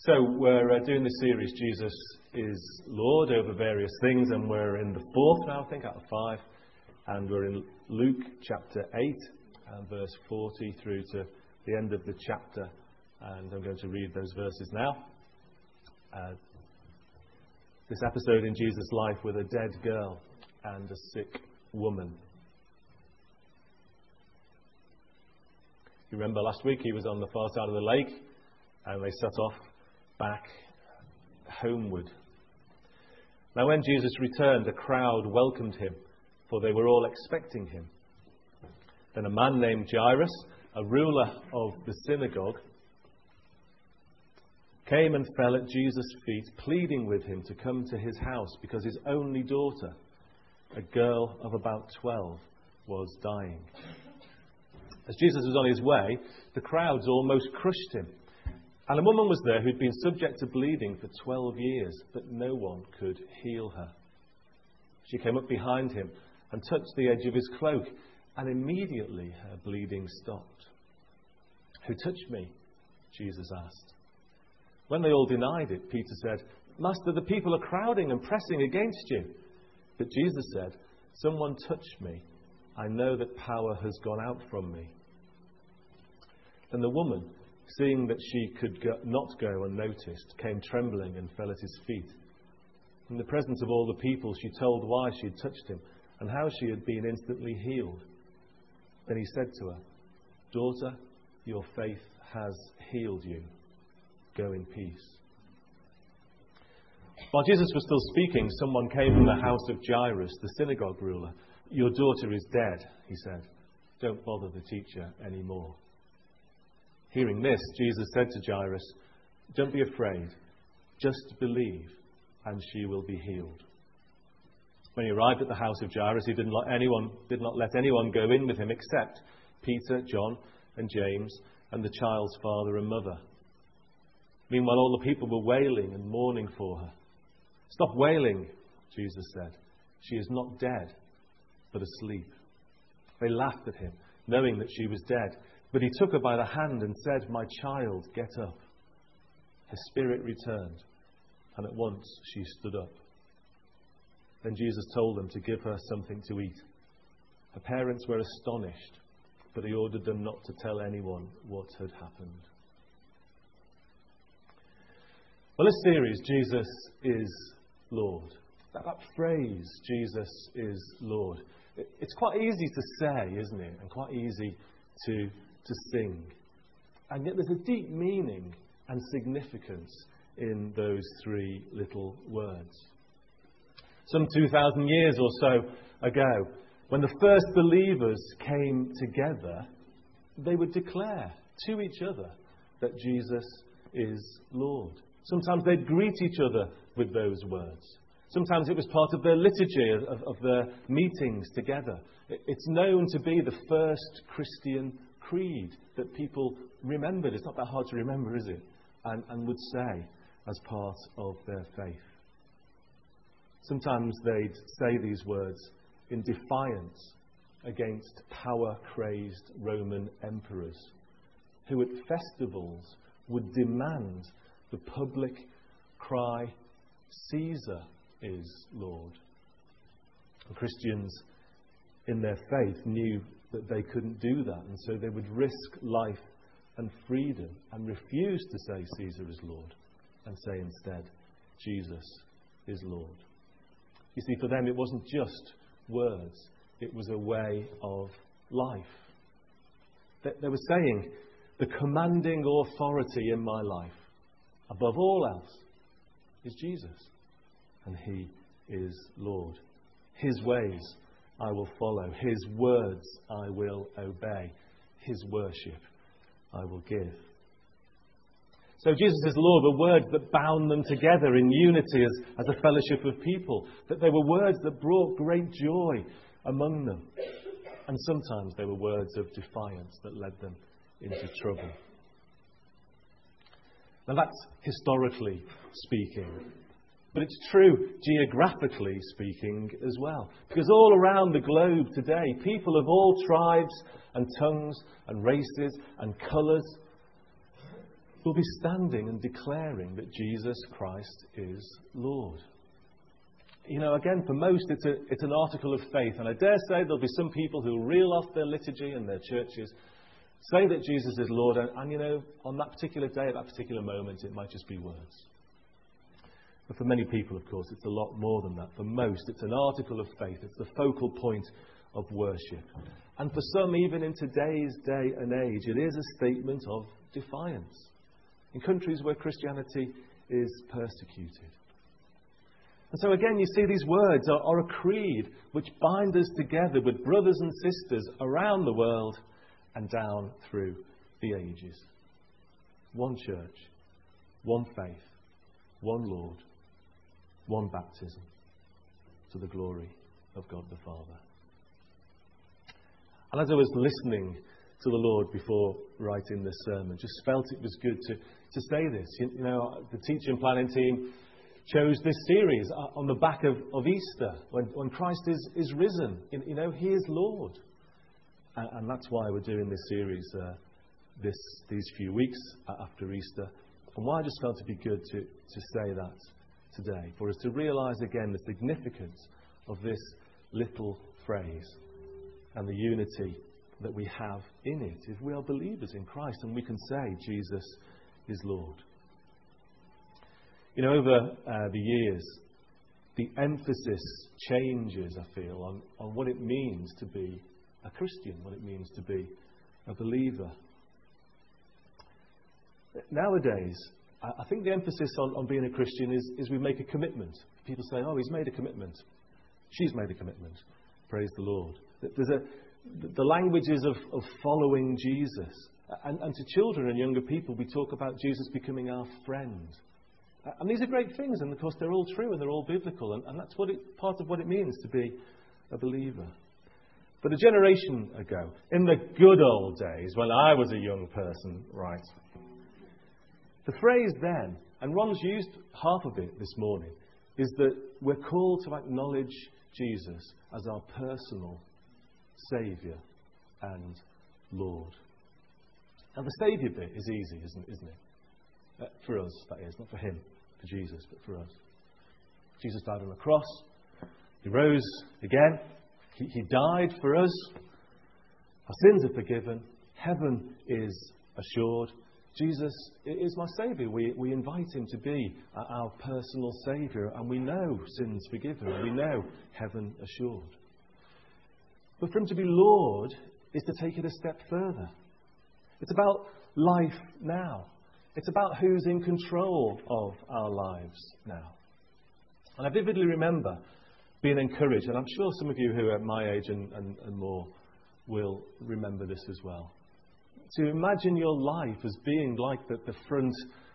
So we're doing this series, Jesus is Lord, over various things, and we're in the fourth now, I think, out of 5. And we're in Luke chapter 8, and verse 40 through to the end of the chapter. And I'm going to read those verses now. This episode in Jesus' life with a dead girl and a sick woman. You remember last week he was on the far side of the lake, and they set off back homeward. Now when Jesus returned, a crowd welcomed him, for they were all expecting him. Then a man named Jairus, a ruler of the synagogue, came and fell at Jesus' feet, pleading with him to come to his house, because his only daughter, a girl of about 12, was dying. As Jesus was on his way, the crowds almost crushed him. And a woman was there who'd been subject to bleeding for 12 years, but no one could heal her. She came up behind him and touched the edge of his cloak, and immediately her bleeding stopped. "Who touched me?" Jesus asked. When they all denied it, Peter said, "Master, the people are crowding and pressing against you." But Jesus said, "Someone touched me. I know that power has gone out from me." Then the woman, seeing that she could not go unnoticed, came trembling and fell at his feet. In the presence of all the people, she told why she had touched him and how she had been instantly healed. Then he said to her, "Daughter, your faith has healed you. Go in peace." While Jesus was still speaking, someone came from the house of Jairus, the synagogue ruler. "Your daughter is dead," he said. "Don't bother the teacher anymore." Hearing this, Jesus said to Jairus, "Don't be afraid, just believe, and she will be healed." When he arrived at the house of Jairus, he did not let anyone go in with him except Peter, John, and James, and the child's father and mother. Meanwhile, all the people were wailing and mourning for her. "Stop wailing," Jesus said. "She is not dead, but asleep." They laughed at him, knowing that she was dead. But he took her by the hand and said, "My child, get up." Her spirit returned, and at once she stood up. Then Jesus told them to give her something to eat. Her parents were astonished, but he ordered them not to tell anyone what had happened. Well, this series, Jesus is Lord. That phrase, Jesus is Lord, it's quite easy to say, isn't it? And quite easy to sing. And yet there's a deep meaning and significance in those 3 little words. Some 2,000 years or so ago, when the first believers came together, they would declare to each other that Jesus is Lord. Sometimes they'd greet each other with those words. Sometimes it was part of their liturgy, of their meetings together. It's known to be the first Christian creed that people remembered. It's not that hard to remember, is it? And would say as part of their faith. Sometimes they'd say these words in defiance against power-crazed Roman emperors, who at festivals would demand the public cry, "Caesar is Lord." And Christians in their faith knew that they couldn't do that, and so they would risk life and freedom and refuse to say Caesar is Lord and say instead Jesus is Lord. You see, for them it wasn't just words, it was a way of life. They were saying, the commanding authority in my life, above all else, is Jesus, and he is Lord. His ways I will follow. His words I will obey. His worship I will give. So Jesus is Lord were words that bound them together in unity as a fellowship of people. That they were words that brought great joy among them. And sometimes they were words of defiance that led them into trouble. Now that's historically speaking. But it's true geographically speaking as well. Because all around the globe today, people of all tribes and tongues and races and colours will be standing and declaring that Jesus Christ is Lord. You know, again, for most, it's an article of faith. And I dare say there'll be some people who reel off their liturgy and their churches, say that Jesus is Lord, and you know, on that particular day, at that particular moment, it might just be words. But for many people, of course, it's a lot more than that. For most, it's an article of faith. It's the focal point of worship. And for some, even in today's day and age, it is a statement of defiance in countries where Christianity is persecuted. And so again, you see these words are a creed which bind us together with brothers and sisters around the world and down through the ages. One church, one faith, one Lord, one baptism, to the glory of God the Father. And as I was listening to the Lord before writing this sermon, just felt it was good to say this. You know, the teaching planning team chose this series on the back of Easter, when Christ is risen. You know, He is Lord. And that's why we're doing this series these few weeks after Easter. And why I just felt it'd be good to say that today, for us to realise again the significance of this little phrase and the unity that we have in it if we are believers in Christ and we can say Jesus is Lord. You know, over the years, the emphasis changes, I feel, on what it means to be a Christian, what it means to be a believer. Nowadays, I think the emphasis on being a Christian is we make a commitment. People say, oh, he's made a commitment. She's made a commitment. Praise the Lord. The language is of following Jesus. And to children and younger people, we talk about Jesus becoming our friend. And these are great things, and of course they're all true and they're all biblical, and that's part of what it means to be a believer. But a generation ago, in the good old days, when I was a young person, right, the phrase then, and Ron's used half of it this morning, is that we're called to acknowledge Jesus as our personal Saviour and Lord. Now the Saviour bit is easy, isn't it? For us, that is, not for Him, for Jesus, but for us. Jesus died on the cross. He rose again. He died for us. Our sins are forgiven. Heaven is assured. Jesus is my Saviour. We invite Him to be our personal Saviour, and we know sins forgiven, and we know heaven assured. But for Him to be Lord is to take it a step further. It's about life now. It's about who's in control of our lives now. And I vividly remember being encouraged, and I'm sure some of you who are at my age and more will remember this as well, to imagine your life as being like the front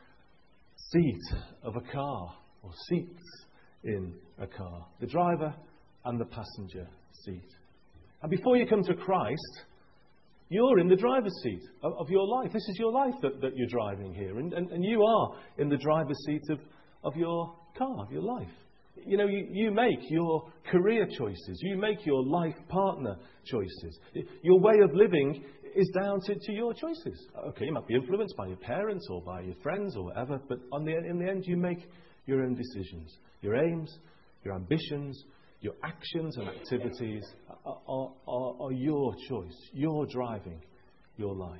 seat of a car, or seats in a car, the driver and the passenger seat. And before you come to Christ, you're in the driver's seat of your life. This is your life that you're driving here. And you are in the driver's seat of your car, of your life. You know, you make your career choices. You make your life partner choices. Your way of living is down to your choices. Okay, you might be influenced by your parents or by your friends or whatever, but in the end you make your own decisions. Your aims, your ambitions, your actions and activities are your choice. You're driving your life.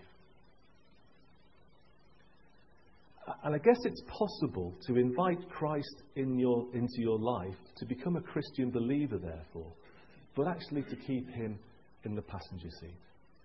And I guess it's possible to invite Christ into your life, to become a Christian believer, therefore, but actually to keep Him in the passenger seat.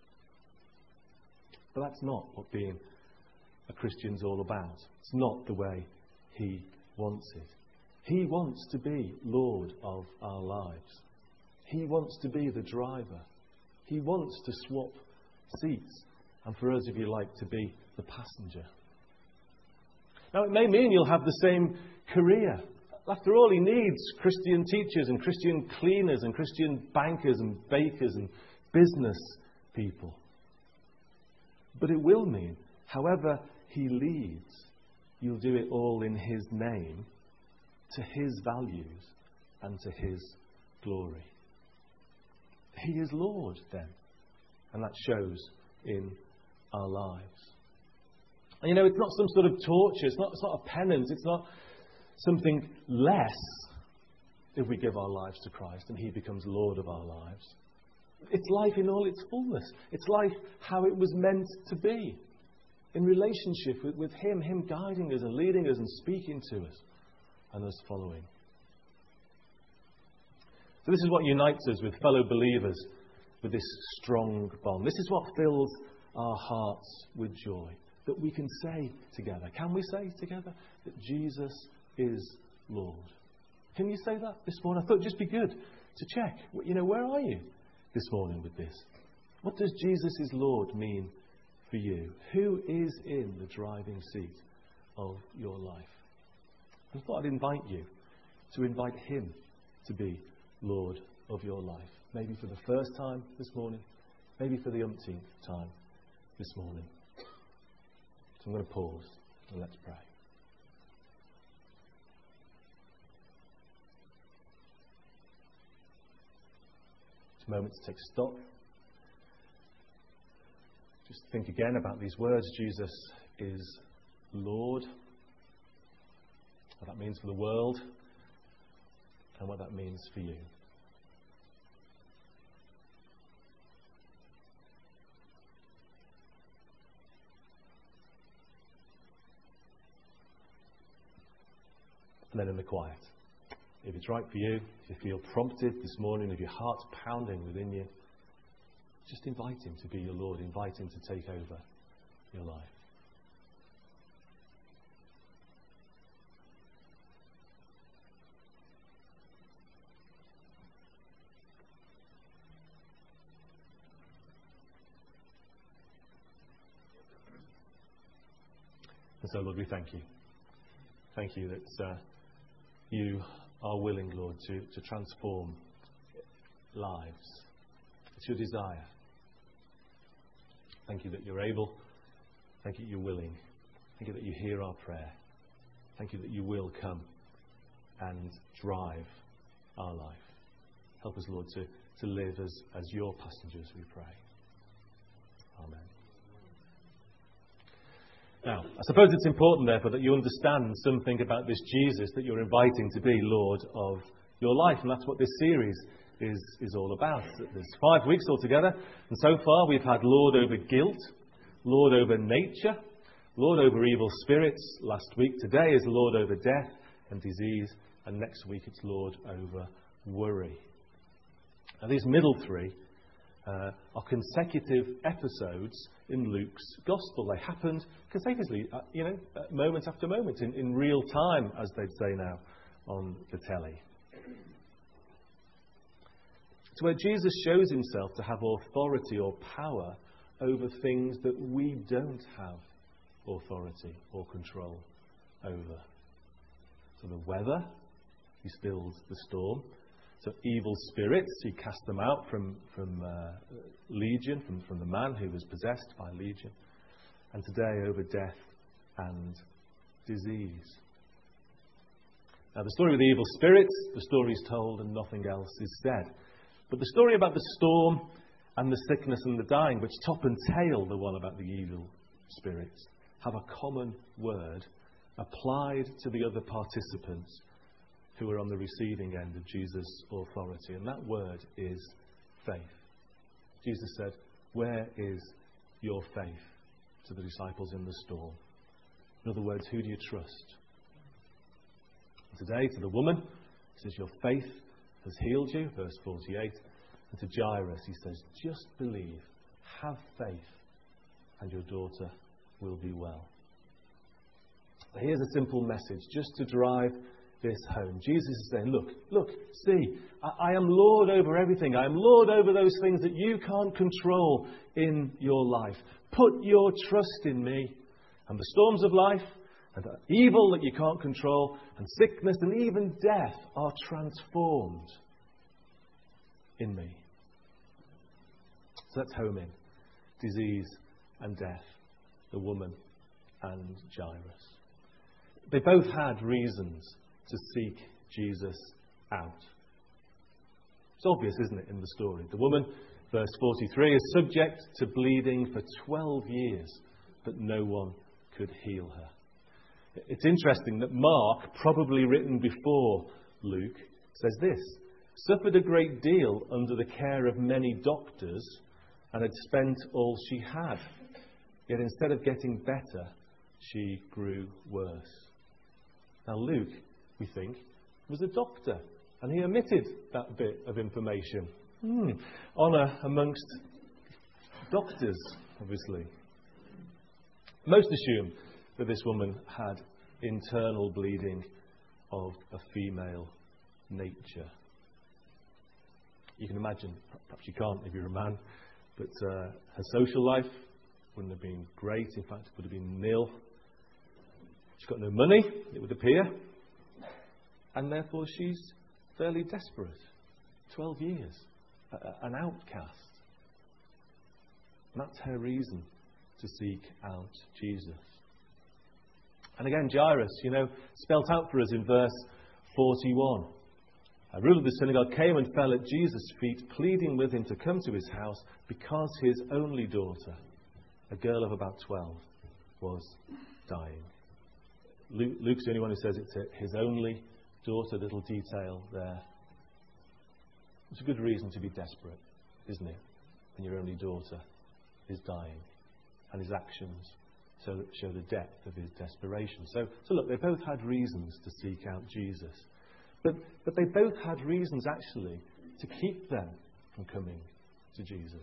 But that's not what being a Christian's all about. It's not the way He wants it. He wants to be Lord of our lives. He wants to be the driver. He wants to swap seats. And for us, if you like, to be the passenger. Now, it may mean you'll have the same career. After all, He needs Christian teachers and Christian cleaners and Christian bankers and bakers and business people. But it will mean, however He leads, you'll do it all in His name, to His values and to His glory. He is Lord then, and that shows in our lives. And it's not some sort of torture, it's not a penance, it's not something less if we give our lives to Christ and He becomes Lord of our lives. It's life in all its fullness. It's life how it was meant to be. In relationship with Him guiding us and leading us and speaking to us and us following. So this is what unites us with fellow believers with this strong bond. This is what fills our hearts with joy. That we can say together. Can we say together that Jesus is Lord? Can you say that this morning? I thought it'd just be good to check. Where are you this morning with this? What does Jesus is Lord mean for you? Who is in the driving seat of your life? I thought I'd invite you to invite Him to be Lord of your life. Maybe for the first time this morning. Maybe for the umpteenth time this morning. So I'm going to pause and let's pray. It's a moment to take stock. Just think again about these words. Jesus is Lord. What that means for the world and what that means for you. And then in the quiet, if it's right for you, if you feel prompted this morning, if your heart's pounding within you, just invite Him to be your Lord. Invite Him to take over your life. And so, Lord, we thank You. Thank You that You are willing, Lord, to transform lives. It's Your desire. Thank You that You're able. Thank You that You're willing. Thank You that You hear our prayer. Thank You that You will come and drive our life. Help us, Lord, to live as Your passengers, we pray. Amen. Now, I suppose it's important, therefore, that you understand something about this Jesus that you're inviting to be Lord of your life. And that's what this series is all about. There's 5 weeks altogether. And so far we've had Lord over guilt, Lord over nature, Lord over evil spirits last week. Today is Lord over death and disease. And next week it's Lord over worry. Now these middle three are consecutive episodes in Luke's Gospel. They happened consecutively, moment after moment, in real time, as they'd say now, on the telly. It's where Jesus shows Himself to have authority or power over things that we don't have authority or control over. So the weather, He stilled the storm. So evil spirits, He cast them out from Legion, from the man who was possessed by Legion. And today over death and disease. Now the story with the evil spirits, the story is told and nothing else is said. But the story about the storm and the sickness and the dying, which top and tail the one about the evil spirits, have a common word applied to the other participants who are on the receiving end of Jesus' authority. And that word is faith. Jesus said, "Where is your faith?" to the disciples in the storm. In other words, who do you trust? And today, to the woman, He says, "Your faith has healed you," verse 48. And to Jairus, He says, "Just believe, have faith, and your daughter will be well." But here's a simple message, just to drive this home. Jesus is saying, look, see, I am Lord over everything. I am Lord over those things that you can't control in your life. Put your trust in Me, and the storms of life, and the evil that you can't control, and sickness, and even death are transformed in Me. So let's home in. Disease and death, the woman and Jairus. They both had reasons to seek Jesus out. It's obvious, isn't it, in the story? The woman, verse 43, is subject to bleeding for 12 years, but no one could heal her. It's interesting that Mark, probably written before Luke, says this: suffered a great deal under the care of many doctors and had spent all she had. Yet instead of getting better, she grew worse. Now Luke, we think, was a doctor, and he omitted that bit of information. Honour amongst doctors, obviously. Most assume that this woman had internal bleeding of a female nature. You can imagine, perhaps you can't if you're a man, but her social life wouldn't have been great. In fact, it would have been nil. She's got no money, it would appear, and therefore she's fairly desperate. 12 years, an outcast. And that's her reason to seek out Jesus. And again, Jairus, spelt out for us in verse 41. A ruler of the synagogue came and fell at Jesus' feet, pleading with him to come to his house because his only daughter, a girl of about 12, was dying. Luke's the only one who says it's his only daughter, little detail there. It's a good reason to be desperate, isn't it? When your only daughter is dying. And his actions show the depth of his desperation. So look, they both had reasons to seek out Jesus. But they both had reasons, actually, to keep them from coming to Jesus.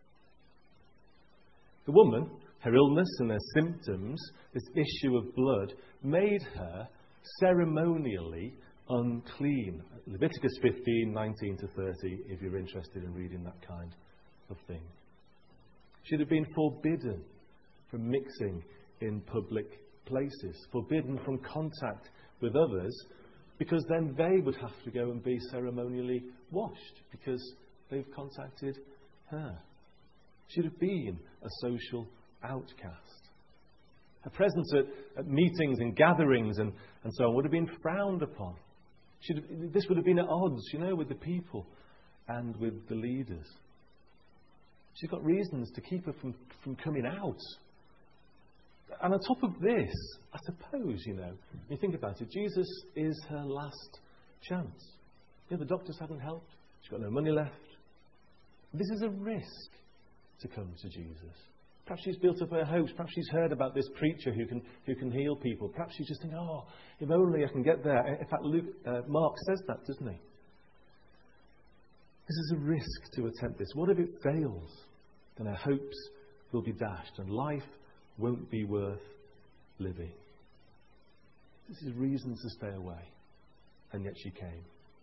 The woman, her illness and her symptoms, this issue of blood, made her ceremonially unclean. Leviticus 15, 19 to 30, if you're interested in reading that kind of thing. She'd have been forbidden from mixing in public places, forbidden from contact with others, because then they would have to go and be ceremonially washed because they've contacted her. She'd have been a social outcast. Her presence at meetings and gatherings and so on would have been frowned upon. This would have been at odds, with the people and with the leaders. She's got reasons to keep her from coming out. And on top of this, I suppose, when you think about it, Jesus is her last chance. The doctors haven't helped. She's got no money left. This is a risk to come to Jesus. Perhaps she's built up her hopes. Perhaps she's heard about this preacher who can heal people. Perhaps she's just thinking, if only I can get there. In fact, Mark says that, doesn't he? This is a risk to attempt this. What if it fails? Then her hopes will be dashed and life won't be worth living. This is reason to stay away. And yet she came.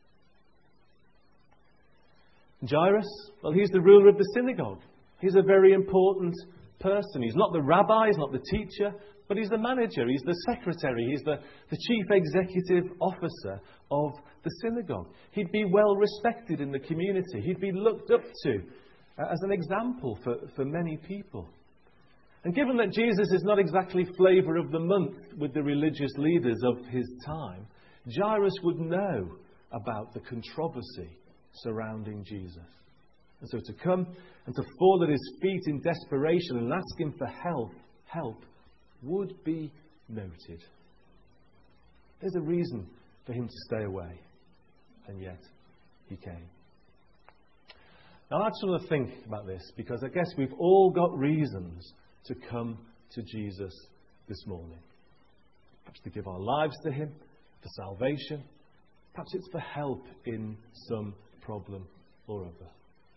And Jairus, well, he's the ruler of the synagogue. He's a very important person. He's not the rabbi, he's not the teacher, but he's the manager, he's the secretary, he's the chief executive officer of the synagogue. He'd be well respected in the community. He'd be looked up to as an example for many people. And given that Jesus is not exactly flavour of the month with the religious leaders of his time, Jairus would know about the controversy surrounding Jesus. And so to come and to fall at his feet in desperation and ask him for help would be noted. There's a reason for him to stay away. And yet, he came. Now, I just want to think about this, because I guess we've all got reasons to come to Jesus this morning. Perhaps to give our lives to him, for salvation. Perhaps it's for help in some problem or other.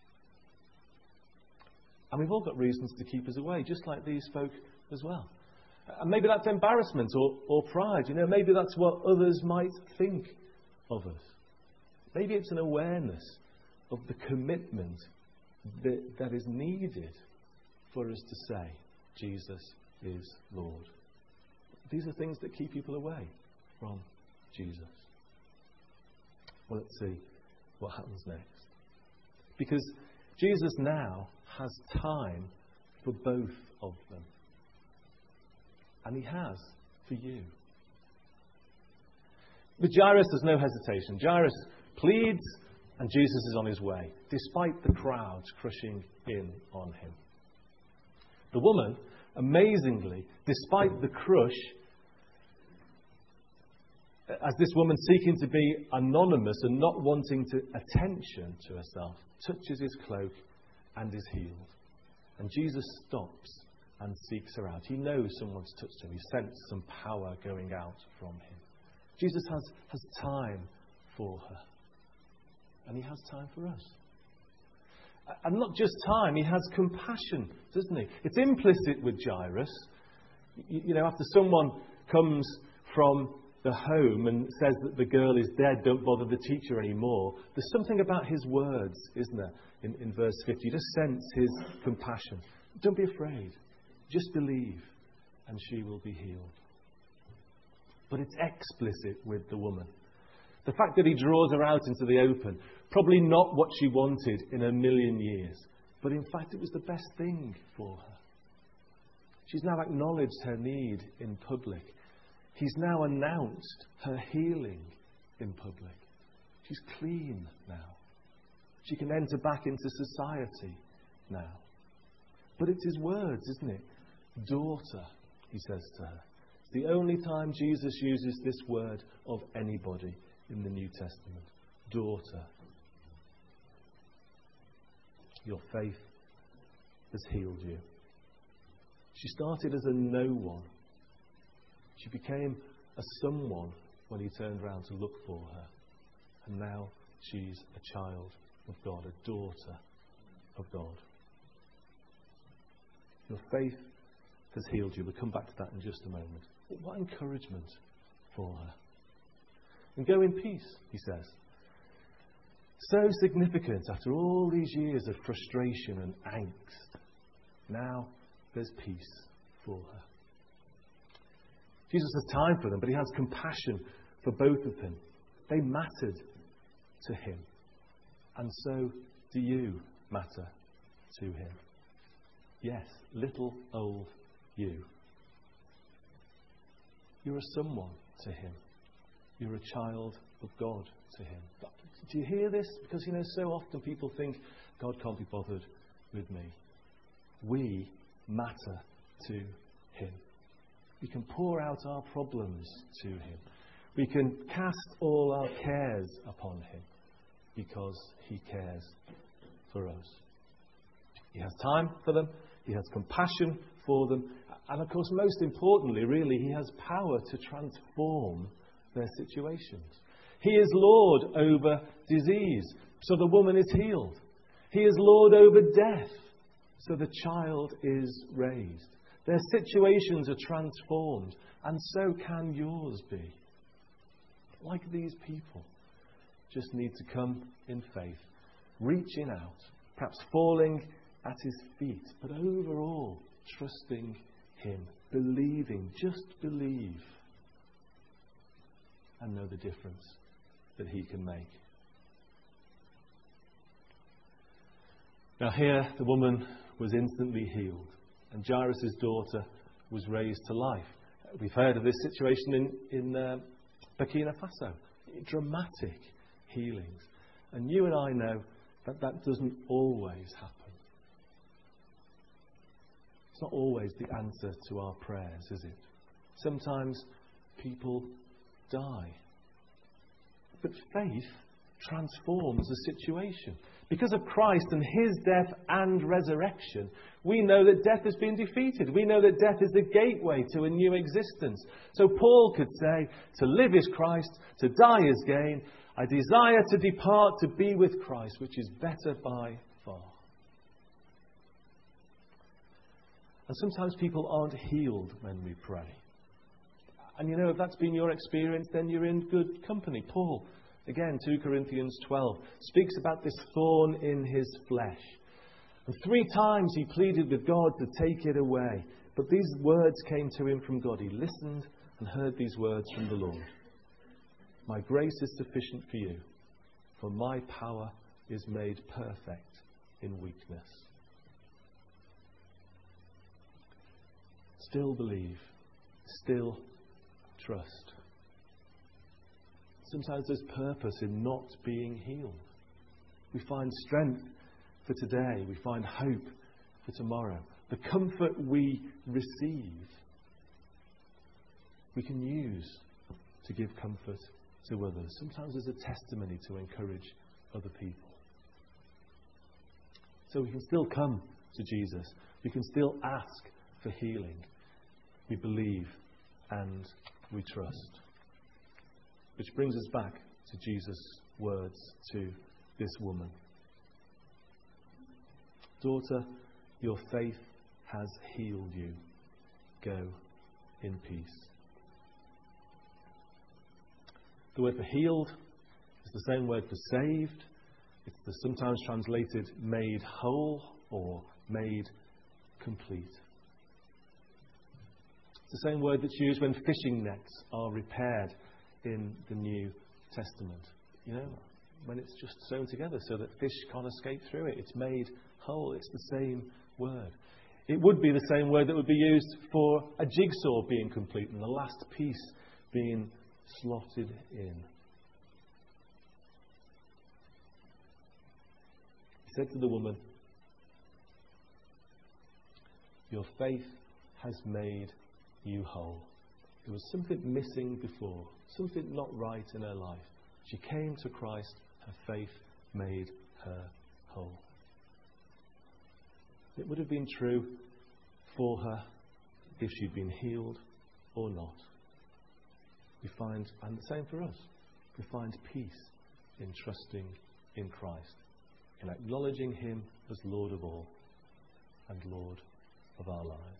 And we've all got reasons to keep us away, just like these folk as well. And maybe that's embarrassment or pride. Maybe that's what others might think of us. Maybe it's an awareness of the commitment that is needed for us to say, Jesus is Lord. These are things that keep people away from Jesus. Well, let's see what happens next. Because Jesus now has time for both of them. And he has for you. With Jairus, there's no hesitation. Jairus pleads, and Jesus is on his way, despite the crowds crushing in on him. The woman, Amazingly, despite the crush, as this woman seeking to be anonymous and not wanting attention to herself, touches his cloak and is healed. And Jesus stops and seeks her out. He knows someone's touched him. He senses some power going out from him. Jesus has time for her. And he has time for us. And not just time, he has compassion, doesn't he? It's implicit with Jairus. You know, after someone comes from the home and says that the girl is dead, don't bother the teacher anymore, there's something about his words, isn't there, in verse 50. You just sense his compassion. Don't be afraid. Just believe, and she will be healed. But it's explicit with the woman. The fact that he draws her out into the open, probably not what she wanted in a million years, but in fact it was the best thing for her. She's now acknowledged her need in public. He's now announced her healing in public. She's clean now. She can enter back into society now. But it's his words, isn't it? Daughter, he says to her. It's the only time Jesus uses this word of anybody in the New Testament. Daughter. Your faith has healed you. She started as a no one. She became a someone when he turned around to look for her. And now she's a child of God, a daughter of God. Your faith has healed you. We'll come back to that in just a moment. But what encouragement for her. And go in peace, he says. So significant after all these years of frustration and angst. Now there's peace for her. Jesus has time for them, but he has compassion for both of them. They mattered to him. And so do you matter to him. Yes, little old you. You're a someone to him. You're a child of God to him. Do you hear this? Because, so often people think, God can't be bothered with me. We matter to him. We can pour out our problems to him. We can cast all our cares upon him because he cares for us. He has time for them. He has compassion for them. And of course, most importantly, really, he has power to transform their situations. He is Lord over disease, so the woman is healed. He is Lord over death, so the child is raised. Their situations are transformed, and so can yours be. Like these people, just need to come in faith, reaching out, perhaps falling at his feet, but overall trusting him, believing, just believe, and know the difference that he can make. Now here, the woman was instantly healed, and Jairus' daughter was raised to life. We've heard of this situation in Burkina Faso. Dramatic healings. And you and I know that doesn't always happen. It's not always the answer to our prayers, is it? Sometimes people die. But faith transforms the situation. Because of Christ and his death and resurrection, we know that death has been defeated. We know that death is the gateway to a new existence. So Paul could say, to live is Christ, to die is gain. I desire to depart to be with Christ, which is better by far. And sometimes people aren't healed when we pray. And if that's been your experience, then you're in good company. Paul, again, 2 Corinthians 12, speaks about this thorn in his flesh. And 3 times he pleaded with God to take it away. But these words came to him from God. He listened and heard these words from the Lord. My grace is sufficient for you, for my power is made perfect in weakness. Still believe. Still trust. Sometimes there's purpose in not being healed. We find strength for today. We find hope for tomorrow. the comfort we receive, we can use to give comfort to others. Sometimes as a testimony to encourage other people. So we can still come to Jesus. We can still ask for healing. We believe and we trust. Which brings us back to Jesus' words to this woman. Daughter, your faith has healed you. Go in peace. The word for healed is the same word for saved. It's sometimes translated made whole or made complete. It's the same word that's used when fishing nets are repaired in the New Testament. You know, when it's just sewn together so that fish can't escape through it. It's made whole. It's the same word. It would be the same word that would be used for a jigsaw being complete and the last piece being slotted in. He said to the woman, your faith has made you whole. There was something missing before, something not right in her life. She came to Christ, her faith made her whole. It would have been true for her if she'd been healed or not. We find, and the same for us, we find peace in trusting in Christ, in acknowledging Him as Lord of all and Lord of our lives.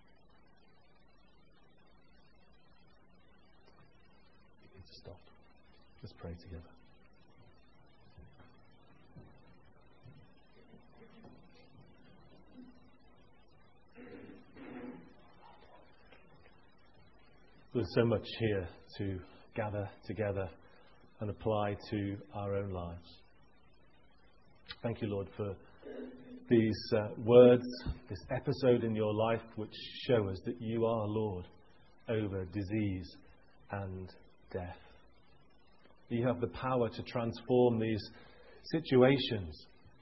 We need to stop. Let's pray together. There's so much here to gather together and apply to our own lives. Thank you, Lord, for these words, this episode in your life which show us that you are Lord over disease and death. You have the power to transform these situations.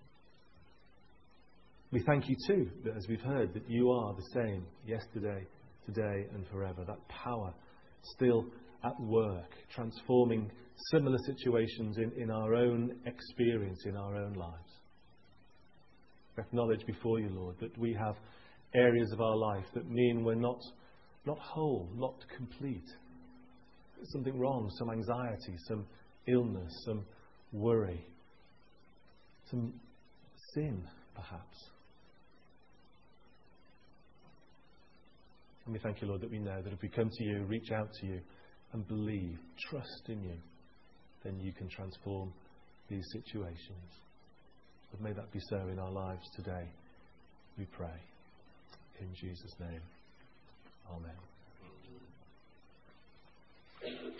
We thank you too, that as we've heard, that you are the same yesterday, today and forever. That power still at work, transforming similar situations in our own experience, in our own lives. We acknowledge before you, Lord, that we have areas of our life that mean we're not whole, not complete. There's something wrong, some anxiety, some illness, some worry, some sin, perhaps. And we thank you, Lord, that we know that if we come to you, reach out to you and believe, trust in you, then you can transform these situations. But may that be so in our lives today, we pray. In Jesus' name, amen.